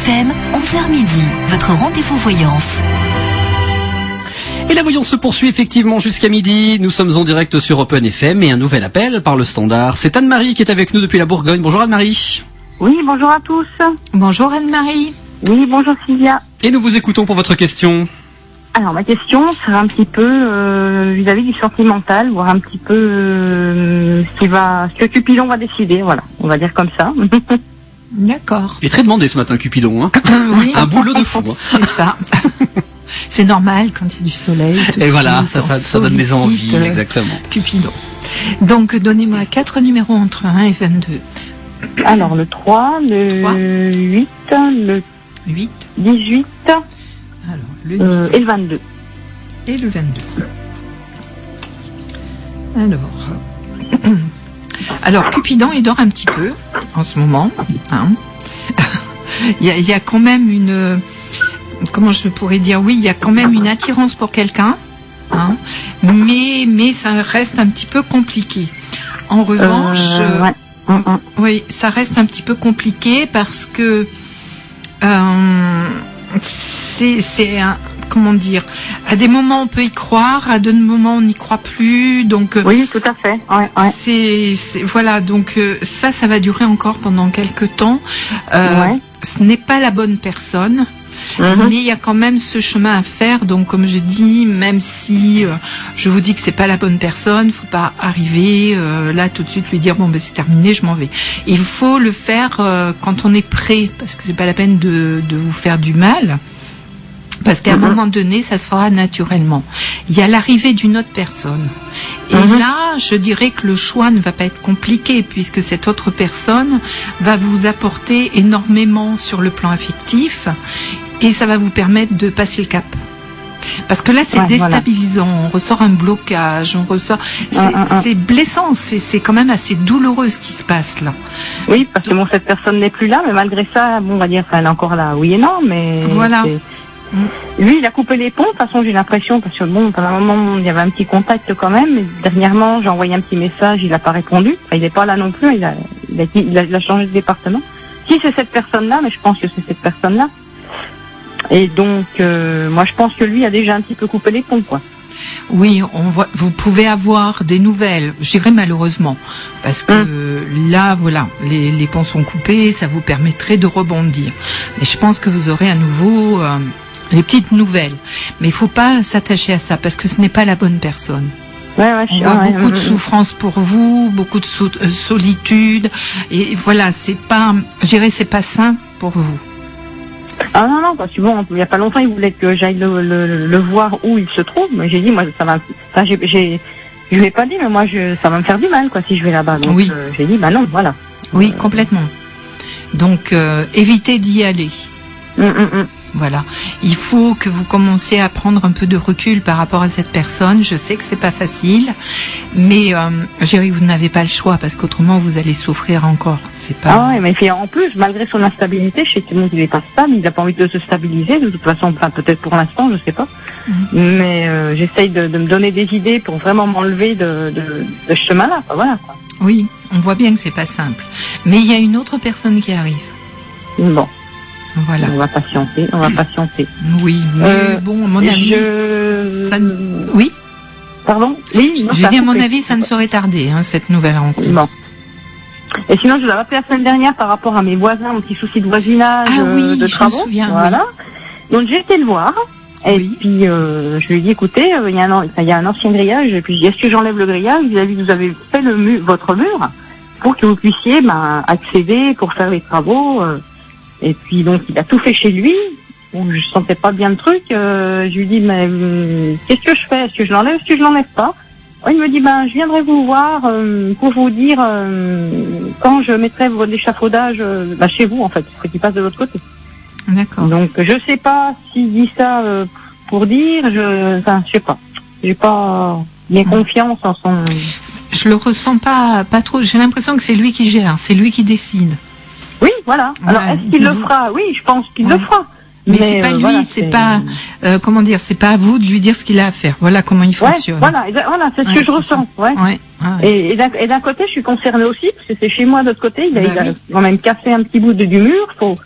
M, onze heures midi, votre rendez-vous voyance. Et la voyance se poursuit effectivement jusqu'à midi. Nous sommes en direct sur Open F M et un nouvel appel par le standard. C'est Anne-Marie qui est avec nous depuis la Bourgogne. Bonjour Anne-Marie. Oui, bonjour à tous. Bonjour Anne-Marie. Oui, bonjour Sylvia. Et nous vous écoutons pour votre question. Alors ma question sera un petit peu euh, vis-à-vis du sentimental, voir un petit peu euh, ce qui va, ce que Cupidon va décider. Voilà, on va dire comme ça. D'accord. Il est très demandé ce matin Cupidon. Hein. Oui. Un boulot de fou. Hein. C'est ça. C'est normal quand il y a du soleil. Tout Et de voilà, suite, ça, ça, on ça donne des envies, sollicite, euh, exactement. Cupidon. Donc, donnez-moi quatre numéros entre un et vingt-deux. Alors le trois, le trois. huit, le huit. dix-huit Alors, le dix-huit. euh, et le vingt-deux. Et le vingt-deux. Alors, alors Cupidon, il dort un petit peu en ce moment. Hein. il, y a, il y a quand même une... Comment je pourrais dire, oui, il y a quand même une attirance pour quelqu'un, hein, mais, mais ça reste un petit peu compliqué. En revanche, Euh, ouais. euh, Mm, mm. oui, ça reste un petit peu compliqué parce que euh, c'est, c'est un, comment dire, à des moments on peut y croire, à d'autres moments on n'y croit plus, donc euh, Oui, tout à fait. Ouais, ouais. c'est, c'est voilà, donc euh, ça, ça va durer encore pendant quelques temps. Euh, Ouais. Ce n'est pas la bonne personne. Mhm. Mais il y a quand même ce chemin à faire. Donc, comme je dis, même si euh, je vous dis que c'est pas la bonne personne, faut pas arriver euh, là tout de suite lui dire bon ben c'est terminé, je m'en vais. Il faut le faire euh, quand on est prêt, parce que c'est pas la peine de, de vous faire du mal. Parce qu'à un Mhm. moment donné, ça se fera naturellement. Il y a l'arrivée d'une autre personne. Et Mhm. là, je dirais que le choix ne va pas être compliqué, puisque cette autre personne va vous apporter énormément sur le plan affectif, et ça va vous permettre de passer le cap. Parce que là, c'est Ouais, déstabilisant. On ressort un blocage, on ressort. C'est, Un, un, un. c'est blessant. C'est, c'est quand même assez douloureux ce qui se passe là. Oui, parce que bon, cette personne n'est plus là, mais malgré ça, bon, on va dire qu'elle est encore là. Oui et non, mais Voilà. c'est- lui, il a coupé les ponts. De toute façon, j'ai l'impression parce que bon, pendant un moment, il y avait un petit contact quand même. Mais dernièrement, j'ai envoyé un petit message, il n'a pas répondu. Enfin, il n'est pas là non plus. Il a, il a, il a, il a changé de département. Si c'est cette personne-là, mais je pense que c'est cette personne-là. Et donc, euh, moi, je pense que lui a déjà un petit peu coupé les ponts, quoi. Oui, on voit, vous pouvez avoir des nouvelles, je dirais malheureusement, parce que Hum. là, voilà, les, les ponts sont coupés, ça vous permettrait de rebondir. Mais je pense que vous aurez à nouveau euh, les petites nouvelles. Mais il faut pas s'attacher à ça, parce que ce n'est pas la bonne personne. Ouais, ouais, je On suis- voit ouais, beaucoup de hum, hum. souffrance pour vous, beaucoup de sou- euh, solitude, et voilà, c'est pas, je dirais, c'est pas sain pour vous. Ah non, non, parce que bon, il n'y a pas longtemps, il voulait que j'aille le, le, le voir où il se trouve, mais j'ai dit, moi, ça va, enfin, j'ai, j'ai, je lui ai pas dit, mais moi, je, ça va me faire du mal, quoi, si je vais là-bas. Donc, Oui. euh, j'ai dit, bah non, voilà. Oui, complètement. Donc, euh, évitez d'y aller. Hum, hum, hum. Voilà. Il faut que vous commenciez à prendre un peu de recul par rapport à cette personne. Je sais que c'est pas facile, mais euh, je dirais que vous n'avez pas le choix parce qu'autrement vous allez souffrir encore. C'est pas. Ah ouais, mais puis en plus, malgré son instabilité, je sais que il est pas stable, il n'a pas envie de se stabiliser, de toute façon, enfin, peut-être pour l'instant, je sais pas. Mhm. Mais euh, j'essaye de, de me donner des idées pour vraiment m'enlever de, de, de ce chemin-là, quoi, voilà, quoi. Oui, on voit bien que c'est pas simple. Mais il y a une autre personne qui arrive. Bon, Voilà. on va patienter, on va patienter. Oui, mais Euh, bon, à mon avis, je... ça ne- oui. Pardon? Oui, non, J'ai ça a dit à mon coupé. avis, ça ne saurait tarder, hein, cette nouvelle rencontre. Bon. Et sinon, je vous avais appelé la semaine dernière par rapport à mes voisins, mon petit souci de voisinage, Ah oui, euh, de je me travaux. souviens, Voilà. Donc j'ai été le voir. Et Oui. puis euh, je lui ai dit, écoutez, euh, il y a un, an- enfin, il y a un ancien grillage. Et puis je dis, est-ce que j'enlève le grillage? Il a dit, vous avez fait le mur, votre mur, pour que vous puissiez ben, accéder pour faire les travaux. euh. Et puis donc il a tout fait chez lui. Bon, je sentais pas bien le truc. Euh, je lui dis, mais hum, qu'est-ce que je fais? Est-ce que je l'enlève? Est-ce que je l'enlève pas? Il me dit, ben, je viendrai vous voir euh, pour vous dire euh, quand je mettrai votre échafaudage euh, ben, chez vous, en fait. Il faut qu'il passe de l'autre côté. D'accord. Donc, je sais pas s'il dit ça euh, pour dire, je, enfin, je sais pas. J'ai pas bien confiance en son... Je le ressens pas, pas trop. J'ai l'impression que c'est lui qui gère, c'est lui qui décide. Oui, voilà. Alors, Ouais. est-ce qu'il le fera? Oui, je pense qu'il Ouais. le fera. Mais, c'est pas euh, lui, voilà, c'est pas, euh, comment dire, c'est pas à vous de lui dire ce qu'il a à faire. Voilà comment il Ouais, fonctionne. voilà, et ben, voilà, c'est ce Ouais, que je c'est ressens. Ouais. Ouais, ouais. Et, et d'un et d'un côté, je suis concernée aussi, parce que c'est chez moi de l'autre côté. Il a, Bah il a oui. quand même cassé un petit bout de, du mur. Faut,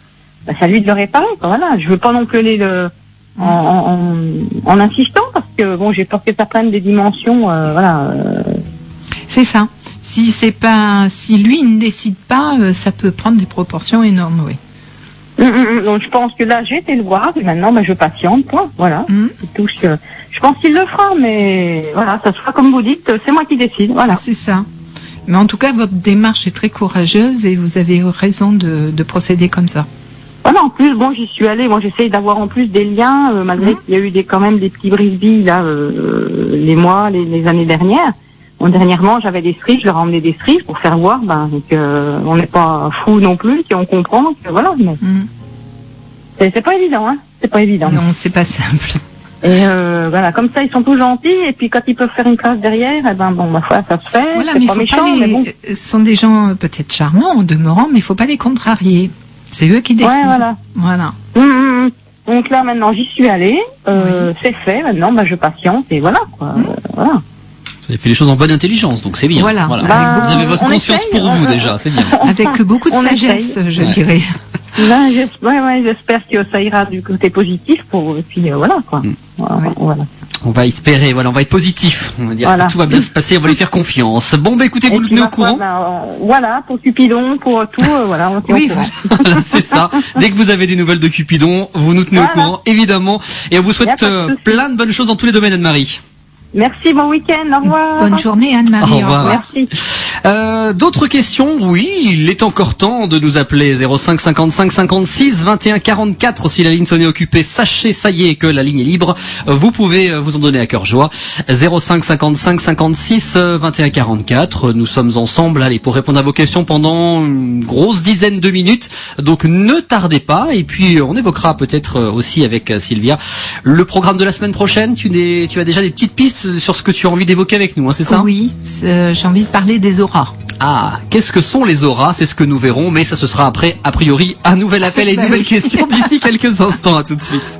bah, c'est à lui de le réparer. Quoi, voilà, je veux pas non plus aller le en, en, en insistant parce que bon, j'ai peur que ça prenne des dimensions, euh, voilà. Euh... C'est ça. Si c'est pas, si lui ne décide pas, euh, ça peut prendre des proportions énormes, oui. Mmh, mmh, donc je pense que là j'ai été le voir et maintenant bah, je patiente, point. Voilà. Mmh. Tout ce que... Je pense qu'il le fera, mais voilà, ça sera comme vous dites, c'est moi qui décide. Voilà. C'est ça. Mais en tout cas, votre démarche est très courageuse et vous avez raison de, de procéder comme ça. Voilà, en plus, bon, j'y suis allée. Moi, j'essaye d'avoir en plus des liens, euh, malgré mmh. qu'il y a eu des, quand même des petits brise-billes là, euh, les mois, les, les années dernières. Bon, dernièrement, j'avais des strips, je leur ai emmené des strips pour faire voir, ben, que euh, on n'est pas fou non plus, qu'on comprend, que voilà. Mais mmh. c'est, c'est pas évident, hein. C'est pas évident. Non, c'est pas simple. Et euh, voilà, comme ça, ils sont tous gentils. Et puis quand ils peuvent faire une classe derrière, eh ben bon, ma foi, ça se fait. Voilà, c'est mais pas faut méchant, pas les... mais bon. Ce sont des gens euh, peut-être charmants en demeurant, mais il faut pas les contrarier. C'est eux qui décident. Ouais, voilà. Voilà. Mmh, mmh. Donc là, maintenant, j'y suis allée. Euh, oui. C'est fait. Maintenant, bah, je patiente et voilà, quoi. Mmh. Euh, voilà. Vous avez fait les choses en bonne intelligence, donc c'est bien. Voilà. voilà. Bah, vous avez votre conscience essaye, pour vous déjà, c'est bien. Avec beaucoup de sagesse, essaye. je ouais. dirais. Ben, j'espère, ouais, ouais, j'espère que ça ira du côté positif pour, et puis euh, voilà, quoi. Mmh. Voilà, oui. voilà. On va espérer, voilà, on va être positif. On va dire voilà. que tout va bien se passer, on va lui faire confiance. Bon, bah écoutez, vous nous tenez au courant. Ben, euh, voilà, pour Cupidon, pour tout, euh, voilà, on tient oui, au courant. Voilà, c'est ça. Dès que vous avez des nouvelles de Cupidon, vous nous tenez voilà. au courant, évidemment. Et on vous souhaite euh, de plein de bonnes choses dans tous les domaines, Anne-Marie. Merci, bon week-end, au revoir. Bonne journée, Anne-Marie. Au revoir. Merci. Euh, d'autres questions? Oui, il est encore temps de nous appeler zéro cinq cinquante-cinq cinquante-six vingt et un quarante-quatre. Si la ligne sonnait occupée, sachez, ça y est, que la ligne est libre. Vous pouvez vous en donner à cœur joie. zéro cinq cinquante-cinq cinquante-six vingt et un quarante-quatre. Nous sommes ensemble, allez, pour répondre à vos questions pendant une grosse dizaine de minutes. Donc ne tardez pas. Et puis on évoquera peut-être aussi avec Sylvia le programme de la semaine prochaine. Tu, n'es, tu as déjà des petites pistes sur ce que tu as envie d'évoquer avec nous, hein, c'est ça? Oui, c'est, j'ai envie de parler des auras. Ah, qu'est-ce que sont les auras? C'est ce que nous verrons, mais ça ce sera après, a priori, un nouvel appel et une bah nouvelle oui. question d'ici quelques instants. À tout de suite.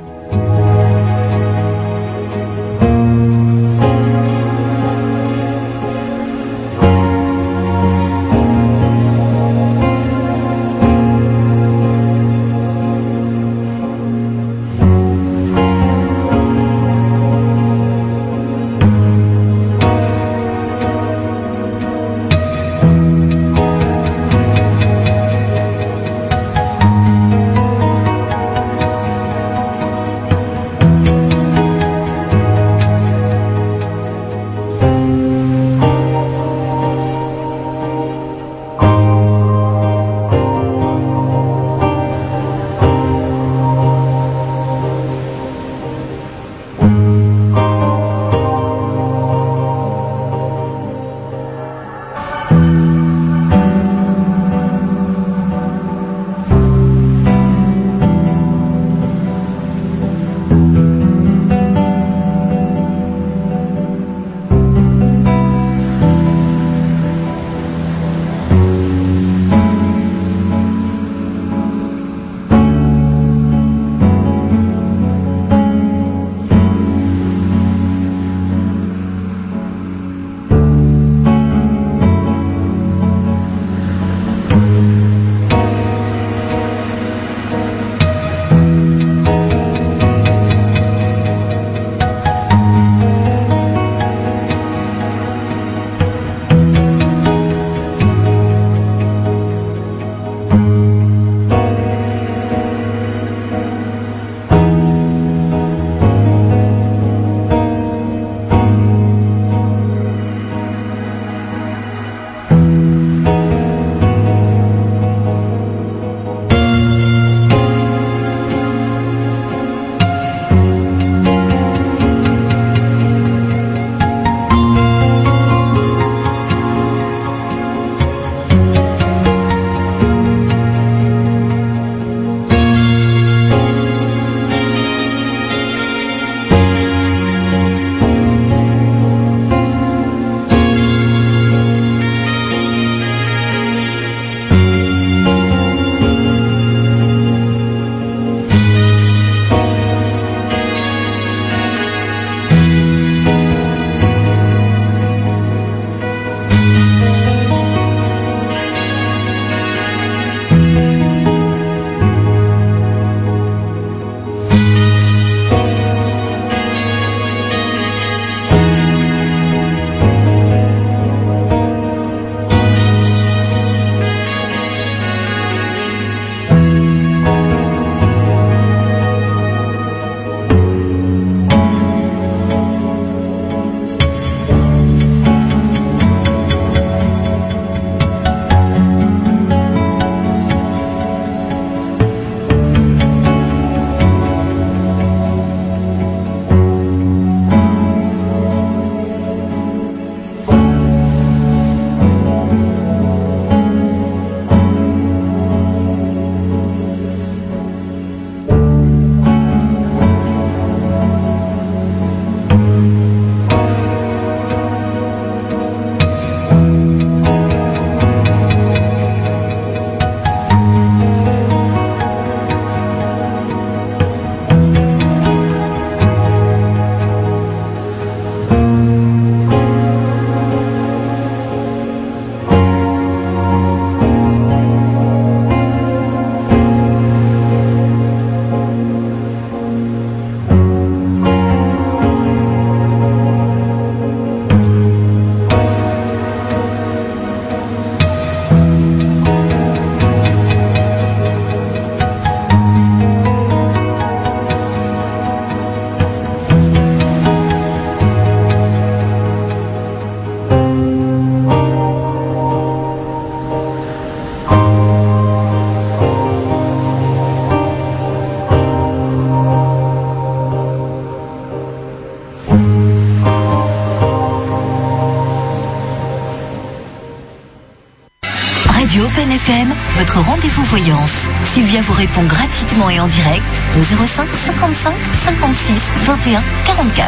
M, votre rendez-vous voyance. Sylvia vous répond gratuitement et en direct au zéro cinq cinquante-cinq cinquante-six vingt et un quarante-quatre.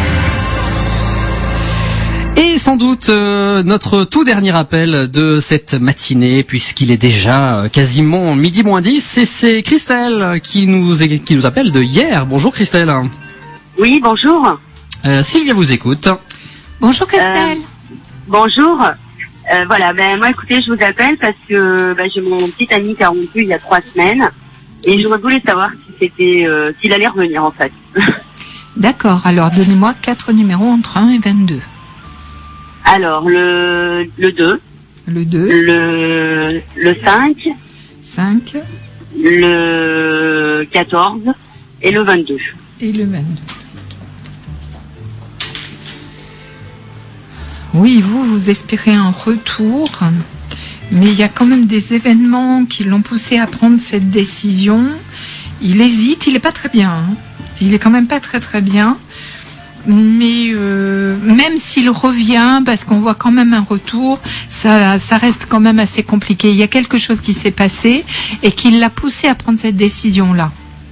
Et sans doute euh, notre tout dernier appel de cette matinée, puisqu'il est déjà euh, quasiment midi moins dix, et c'est Christelle qui nous, est, qui nous appelle de hier. Bonjour Christelle. Oui, bonjour. Euh, Sylvia vous écoute. Bonjour Christelle. Euh, bonjour. Euh, voilà, ben moi écoutez, je vous appelle parce que ben, j'ai mon petit ami qui a rompu il y a trois semaines et j'aurais voulu savoir si c'était, euh, s'il allait revenir en fait. D'accord, alors donnez-moi quatre numéros entre un et vingt-deux. Alors, le, le deux. Le deux. Le, le cinq. cinq. Le quatorze. Et le vingt-deux. Et le vingt-deux. Oui, vous, vous espérez un retour, mais il y a quand même des événements qui l'ont poussé à prendre cette décision. Il hésite, il n'est pas très bien. Hein. Il est quand même pas très très bien. Mais euh, même s'il revient, parce qu'on voit quand même un retour, ça, ça reste quand même assez compliqué. Il y a quelque chose qui s'est passé et qui l'a poussé à prendre cette décision-là.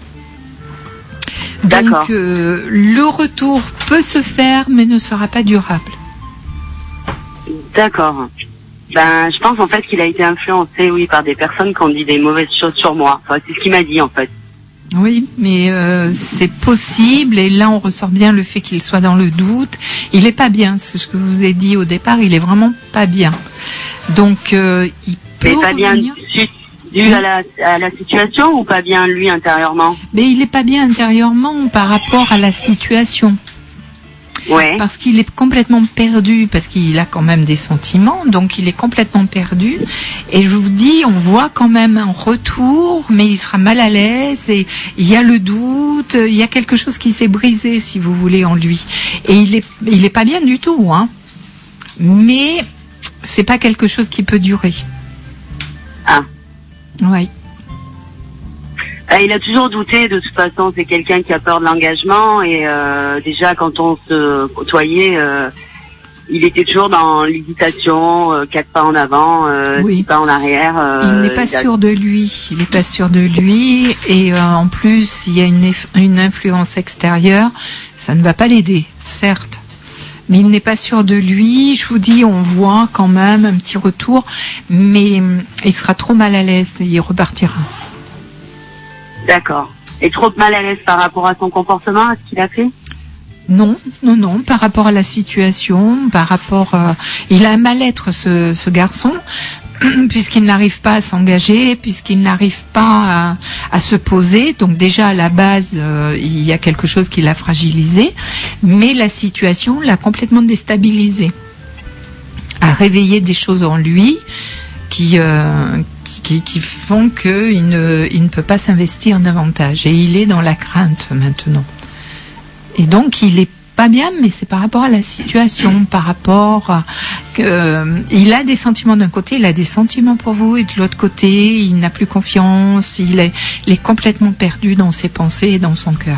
Donc euh, le retour peut se faire, mais ne sera pas durable. D'accord. Ben, je pense en fait qu'il a été influencé, oui, par des personnes qui ont dit des mauvaises choses sur moi. Enfin, c'est ce qu'il m'a dit en fait. Oui, mais euh, c'est possible, et là on ressort bien le fait qu'il soit dans le doute. Il est pas bien, c'est ce que je vous ai dit au départ, il est vraiment pas bien. Donc euh, il peut mais pas revenir. Bien dû, dû à, la, à la situation ou pas bien lui intérieurement? Mais il est pas bien intérieurement par rapport à la situation. Ouais. Parce qu'il est complètement perdu, parce qu'il a quand même des sentiments, donc il est complètement perdu. Et je vous dis, on voit quand même un retour, mais il sera mal à l'aise, et il y a le doute, il y a quelque chose qui s'est brisé, si vous voulez, en lui. Et il est, il est pas bien du tout, hein. Mais c'est pas quelque chose qui peut durer. Ah. Oui. Euh, il a toujours douté, de toute façon, c'est quelqu'un qui a peur de l'engagement et euh, déjà quand on se côtoyait, euh, il était toujours dans l'hésitation, euh, quatre pas en avant, euh, oui. six pas en arrière. Euh, il n'est pas il a... sûr de lui, il n'est pas sûr de lui et euh, en plus il y a une, une influence extérieure, ça ne va pas l'aider, certes. Mais il n'est pas sûr de lui, je vous dis, on voit quand même un petit retour, mais il sera trop mal à l'aise et il repartira. D'accord. Et trop mal à l'aise par rapport à son comportement, à ce qu'il a fait? Non, non, non, par rapport à la situation, par rapport... Euh, il a un mal-être, ce, ce garçon, puisqu'il n'arrive pas à s'engager, puisqu'il n'arrive pas à, à se poser. Donc déjà, à la base, euh, il y a quelque chose qui l'a fragilisé, mais la situation l'a complètement déstabilisé, a réveillé des choses en lui qui... Euh, Qui, qui font qu'il ne, il ne peut pas s'investir davantage. Et il est dans la crainte maintenant. Et donc, il est pas bien, mais c'est par rapport à la situation, par rapport à... Euh, il a des sentiments d'un côté, il a des sentiments pour vous, et de l'autre côté, il n'a plus confiance, il est, il est complètement perdu dans ses pensées et dans son cœur.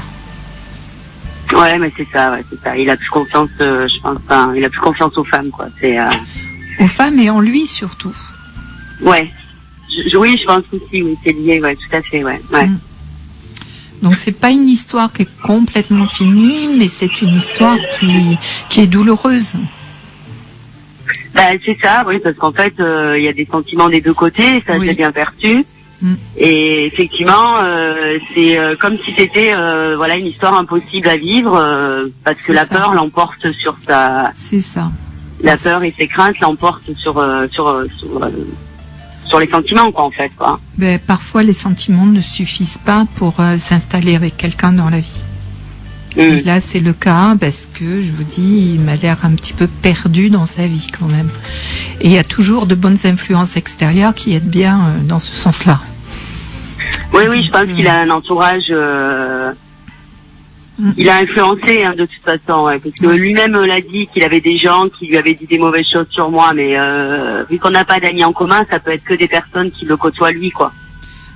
Ouais, mais c'est ça, ouais, c'est ça. Il a plus confiance, euh, je pense, enfin, il a plus confiance aux femmes, quoi. C'est, euh... Aux femmes et en lui, surtout. Ouais. Je, oui, je pense aussi, oui, c'est lié, ouais, tout à fait, ouais. ouais. Mmh. Donc c'est pas une histoire qui est complètement finie, mais c'est une histoire qui, qui est douloureuse. Bah, c'est ça, oui, parce qu'en fait, il euh, y a des sentiments des deux côtés, ça oui. J'ai bien perçu. Mmh. Et effectivement, euh, c'est euh, comme si c'était euh, voilà une histoire impossible à vivre, euh, parce que c'est la ça. Peur l'emporte sur sa. C'est ça. La peur et ses craintes l'emportent sur euh, sur sur, euh, sur les sentiments, quoi, en fait, quoi. Ben, parfois, les sentiments ne suffisent pas pour euh, s'installer avec quelqu'un dans la vie. Mmh. Et là, c'est le cas parce que, je vous dis, il m'a l'air un petit peu perdu dans sa vie, quand même. Et il y a toujours de bonnes influences extérieures qui aident bien euh, dans ce sens-là. Oui, oui, je pense qu'il a un entourage... Euh... Mmh. Il a influencé, hein, de toute façon, ouais, parce que lui-même l'a dit qu'il avait des gens qui lui avaient dit des mauvaises choses sur moi, mais euh, vu qu'on n'a pas d'amis en commun, ça peut être que des personnes qui le côtoient lui, quoi.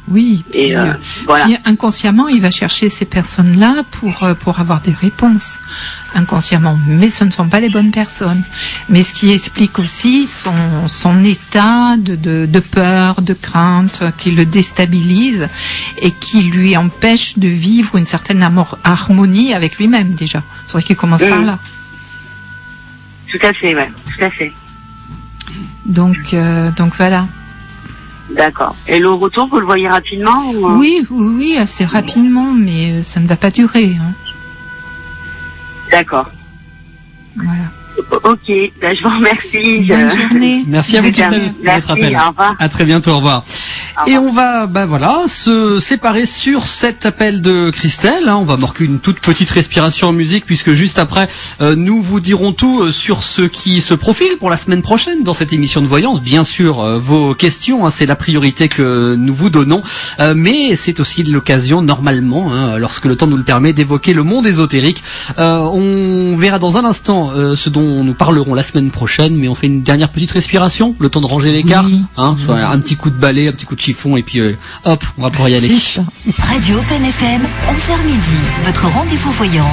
Oui. Et Puis, euh, euh, voilà. puis inconsciemment, il va chercher ces personnes-là pour euh, pour avoir des réponses. Inconsciemment, mais ce ne sont pas les bonnes personnes. Mais ce qui explique aussi son son état de de, de peur, de crainte, qui le déstabilise et qui lui empêche de vivre une certaine amor- harmonie avec lui-même déjà. C'est vrai qu'il commence Mmh. par là. Tout à fait, ouais, tout à fait. Donc euh, donc voilà. D'accord. Et le retour, vous le voyez rapidement ou... Oui, oui, oui, assez rapidement, mais euh, ça ne va pas durer. Hein. D'accord. Voilà. Ok, ben, je vous remercie. Bonne Je- journée. Merci à vous, Merci, Christelle, de merci, votre appel. au revoir. À très bientôt, au revoir. Au Et revoir. on va, bah voilà, se séparer sur cet appel de Christelle. hein. On va marquer une toute petite respiration en musique, puisque juste après, euh, nous vous dirons tout euh, sur ce qui se profile pour la semaine prochaine dans cette émission de voyance. Bien sûr, euh, vos questions, hein, c'est la priorité que nous vous donnons, Euh, mais c'est aussi l'occasion, normalement, hein, lorsque le temps nous le permet, d'évoquer le monde ésotérique. Euh, on verra dans un instant euh, ce dont nous parlerons la semaine prochaine, mais on fait une dernière petite respiration, le temps de ranger les Oui. cartes, hein, soit un petit coup de balai, un petit coup de chiffon, et puis euh, hop, on va pouvoir y aller. C'est ça. Radio Open F M, onze heures midi, votre rendez-vous voyance.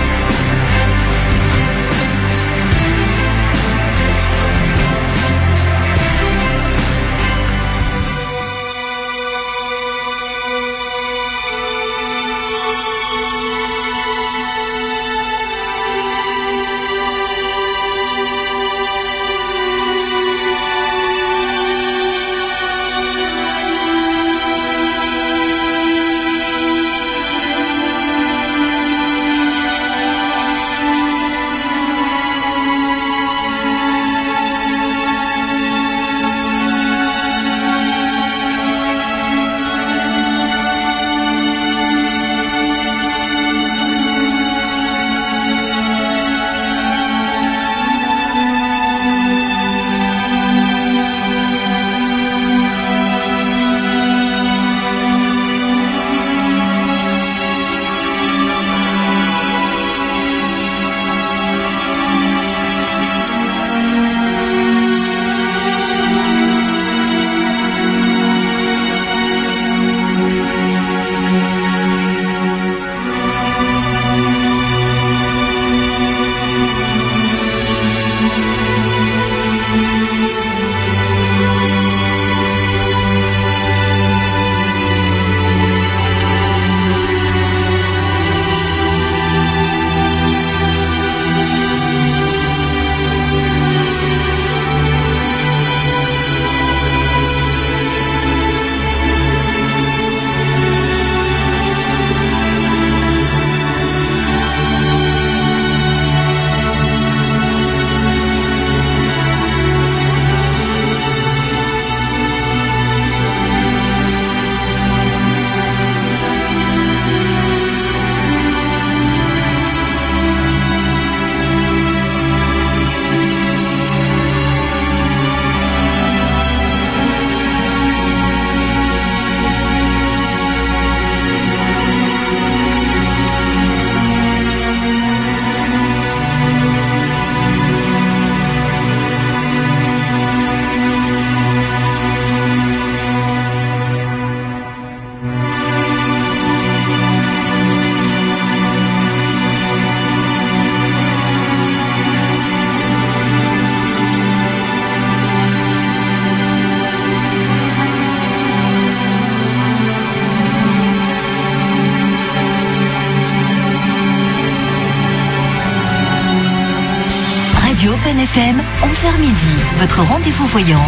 Radio Open F M, onze heures midi, votre rendez-vous voyance.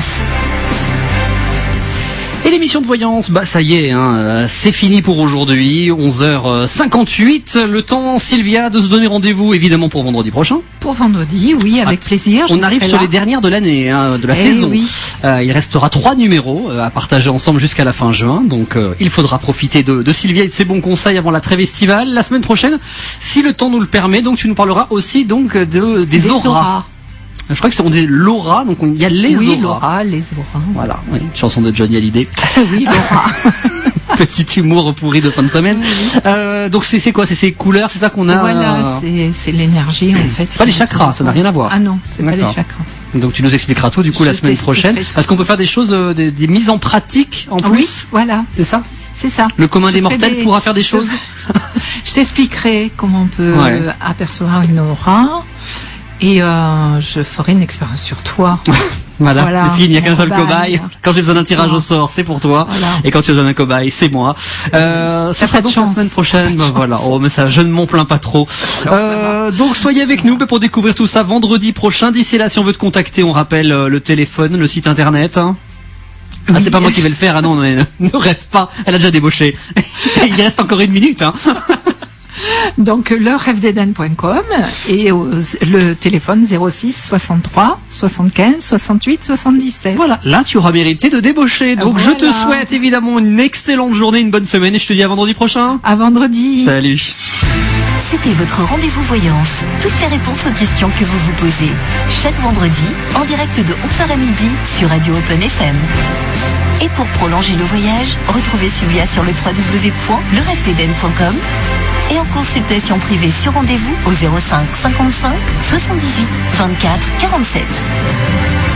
Et l'émission de voyance, bah ça y est, hein, euh, c'est fini pour aujourd'hui, onze heures cinquante-huit. Le temps, Sylvia, de se donner rendez-vous évidemment pour vendredi prochain. Pour vendredi, oui, avec Ah, plaisir. On je arrive serai sur là. les dernières de l'année, hein, de la Eh saison. oui. Euh, il restera trois numéros euh, à partager ensemble jusqu'à la fin juin. Donc euh, il faudra profiter de, de Sylvia et de ses bons conseils avant la trêve estivale. La semaine prochaine, si le temps nous le permet, donc tu nous parleras aussi donc de, des, Des auras. auras. Je crois que c'est on dit l'aura, donc on- il y a les oui, auras. Laura, les auras. Voilà, oui, une chanson de Johnny Hallyday. Oui, Laura. Petit humour pourri de fin de semaine. Euh, donc c'est c'est quoi? C'est ces couleurs, c'est ça qu'on a. Voilà, c'est c'est l'énergie en fait. C'est pas les chakras, ça n'a rien à voir. Ah non, c'est pas les D'accord. chakras. Donc tu nous expliqueras tout du coup Je la semaine t'expliquerai prochaine. tout Parce qu'on peut faire des choses, euh, des, des mises en pratique en Ah plus. oui, voilà, C'est ça. c'est ça. Le commun Je des ferai mortels des- pourra faire des choses. Je t'expliquerai comment on peut Ouais. euh, apercevoir une aura et euh, je ferai une expérience sur toi. Voilà, Voilà, parce qu'il n'y a qu'un mon seul cobaye. cobaye. Quand j'ai besoin d'un C'est tirage toi. au sort, c'est pour toi. Voilà. Et quand tu as besoin d'un cobaye, c'est moi. Euh, ce T'as sera pas de donc la chance. semaine prochaine. T'as pas de Ben chance. voilà. Oh, mais ça, je ne m'en plains pas trop. Euh, donc soyez avec nous ben, pour découvrir tout ça vendredi prochain. D'ici là, si on veut te contacter, on rappelle euh, le téléphone, le site internet. Hein. Ah, c'est pas moi qui vais le faire. Ah non, mais ne rêve pas. Elle a déjà débauché. Il reste encore une minute. Hein. Donc le rêve d'Eden point com et au- le téléphone zéro six soixante-trois soixante-quinze soixante-huit soixante-dix-sept. Voilà, là tu auras mérité de débaucher. Donc je te Voilà. souhaite évidemment une excellente journée, une bonne semaine et je te dis à vendredi prochain. À vendredi. Salut. C'était votre rendez-vous voyance. Toutes les réponses aux questions que vous vous posez. Chaque vendredi, en direct de onze heures à midi sur Radio Open F M. Et pour prolonger le voyage, retrouvez Sylvia sur le w w w point le rêve d'eden point com et en consultation privée sur rendez-vous au zéro cinq cinquante-cinq soixante-dix-huit vingt-quatre quarante-sept.